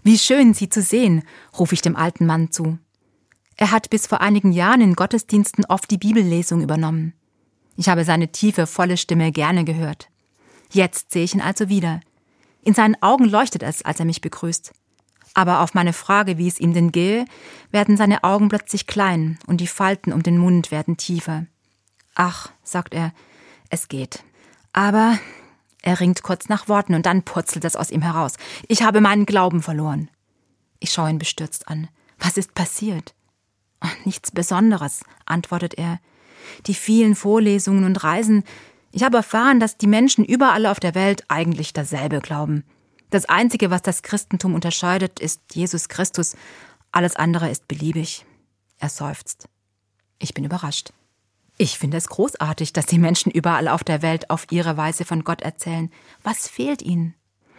Wie schön, Sie zu sehen, rufe ich dem alten Mann zu. Er hat bis vor einigen Jahren in Gottesdiensten oft die Bibellesung übernommen. Ich habe seine tiefe, volle Stimme gerne gehört. Jetzt sehe ich ihn also wieder. In seinen Augen leuchtet es, als er mich begrüßt. Aber auf meine Frage, wie es ihm denn gehe, werden seine Augen plötzlich klein und die Falten um den Mund werden tiefer. »Ach«, sagt er, »es geht. Aber...« Er ringt kurz nach Worten und dann purzelt es aus ihm heraus. »Ich habe meinen Glauben verloren.« Ich schaue ihn bestürzt an. »Was ist passiert?« »Oh, nichts Besonderes«, antwortet er. »Die vielen Vorlesungen und Reisen. Ich habe erfahren, dass die Menschen überall auf der Welt eigentlich dasselbe glauben. Das Einzige, was das Christentum unterscheidet, ist Jesus Christus. Alles andere ist beliebig.« Er seufzt. Ich bin überrascht. Ich finde es großartig, dass die Menschen überall auf der Welt auf ihre Weise von Gott erzählen. Was fehlt ihnen?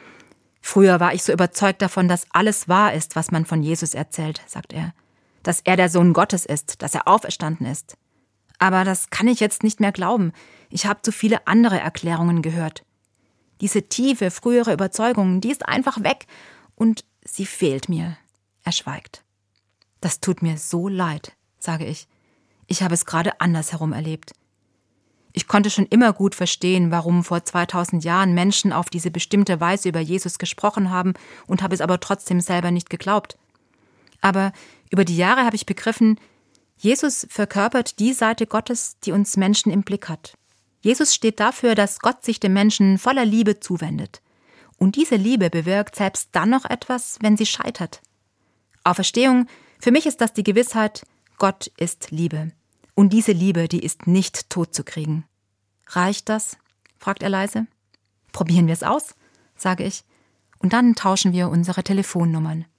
Früher war ich so überzeugt davon, dass alles wahr ist, was man von Jesus erzählt, sagt er. Dass er der Sohn Gottes ist, dass er auferstanden ist. Aber das kann ich jetzt nicht mehr glauben. Ich habe zu viele andere Erklärungen gehört. Diese tiefe, frühere Überzeugung, die ist einfach weg und sie fehlt mir. Er schweigt. Das tut mir so leid, sage ich. Ich habe es gerade andersherum erlebt. Ich konnte schon immer gut verstehen, warum vor 2000 Jahren Menschen auf diese bestimmte Weise über Jesus gesprochen haben und habe es aber trotzdem selber nicht geglaubt. Aber über die Jahre habe ich begriffen, Jesus verkörpert die Seite Gottes, die uns Menschen im Blick hat. Jesus steht dafür, dass Gott sich dem Menschen voller Liebe zuwendet. Und diese Liebe bewirkt selbst dann noch etwas, wenn sie scheitert. Auferstehung, für mich ist das die Gewissheit, Gott ist Liebe. Und diese Liebe, die ist nicht totzukriegen. Reicht das? Fragt er leise. Probieren wir es aus, sage ich. Und dann tauschen wir unsere Telefonnummern.